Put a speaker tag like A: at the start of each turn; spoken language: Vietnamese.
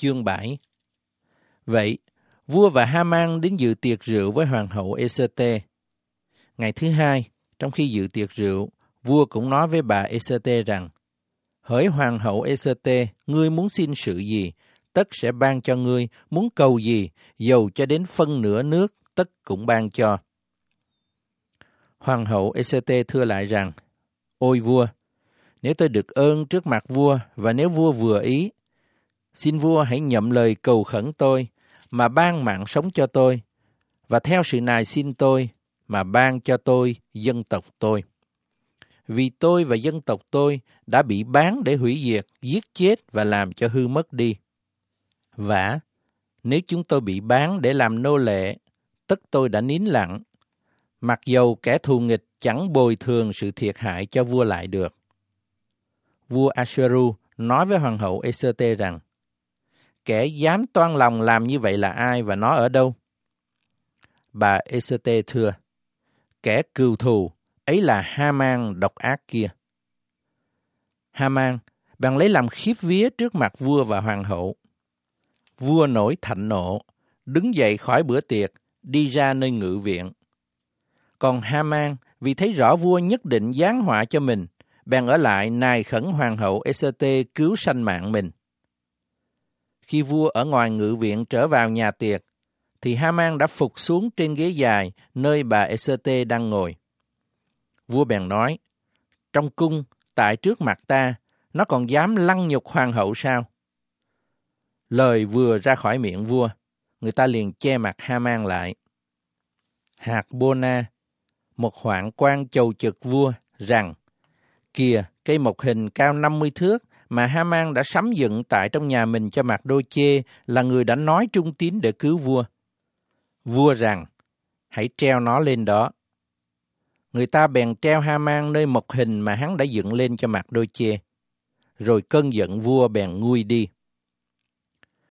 A: Chương 7. Vậy, vua và Haman đến dự tiệc rượu với hoàng hậu Ê-sê-tê. Ngày thứ hai, trong khi dự tiệc rượu, vua cũng nói với bà Ê-sê-tê rằng: Hỡi hoàng hậu Ê-sê-tê, ngươi muốn xin sự gì, tất sẽ ban cho ngươi, muốn cầu gì, dầu cho đến phân nửa nước, tất cũng ban cho. Hoàng hậu Ê-sê-tê thưa lại rằng: Ôi vua, nếu tôi được ơn trước mặt vua và nếu vua vừa ý, xin vua hãy nhậm lời cầu khẩn tôi mà ban mạng sống cho tôi, và theo sự nài xin tôi mà ban cho tôi dân tộc tôi. Vì tôi và dân tộc tôi đã bị bán để hủy diệt, giết chết và làm cho hư mất đi. Vả, nếu chúng tôi bị bán để làm nô lệ, tất tôi đã nín lặng, mặc dầu kẻ thù nghịch chẳng bồi thường sự thiệt hại cho vua lại được. Vua Asueru nói với hoàng hậu Ê-sê-tê rằng: Kẻ dám toan lòng làm như vậy là ai và nó ở đâu? Bà Ê-sê-tê thưa: Kẻ cừu thù, ấy là Haman độc ác kia. Haman bèn lấy làm khiếp vía trước mặt vua và hoàng hậu. Vua nổi thạnh nộ, đứng dậy khỏi bữa tiệc, đi ra nơi ngự viện. Còn Haman vì thấy rõ vua nhất định giáng họa cho mình, bèn ở lại nài khẩn hoàng hậu Ê-sê-tê cứu sanh mạng mình. Khi vua ở ngoài ngự viện trở vào nhà tiệc, thì Haman đã phục xuống trên ghế dài nơi bà Ê-sê-tê đang ngồi. Vua bèn nói: Trong cung, tại trước mặt ta, nó còn dám lăng nhục hoàng hậu sao? Lời vừa ra khỏi miệng vua, người ta liền che mặt Haman lại. Hạc-bô-na, một hoạn quan chầu chực vua, rằng: Kìa, cây mộc hình cao 50 thước mà Haman đã sắm dựng tại trong nhà mình cho Mạc-đô-chê là người đã nói trung tín để cứu vua. Vua rằng: Hãy treo nó lên đó. Người ta bèn treo Haman nơi mộc hình mà hắn đã dựng lên cho Mạc-đô-chê. Rồi cơn giận vua bèn nguôi đi.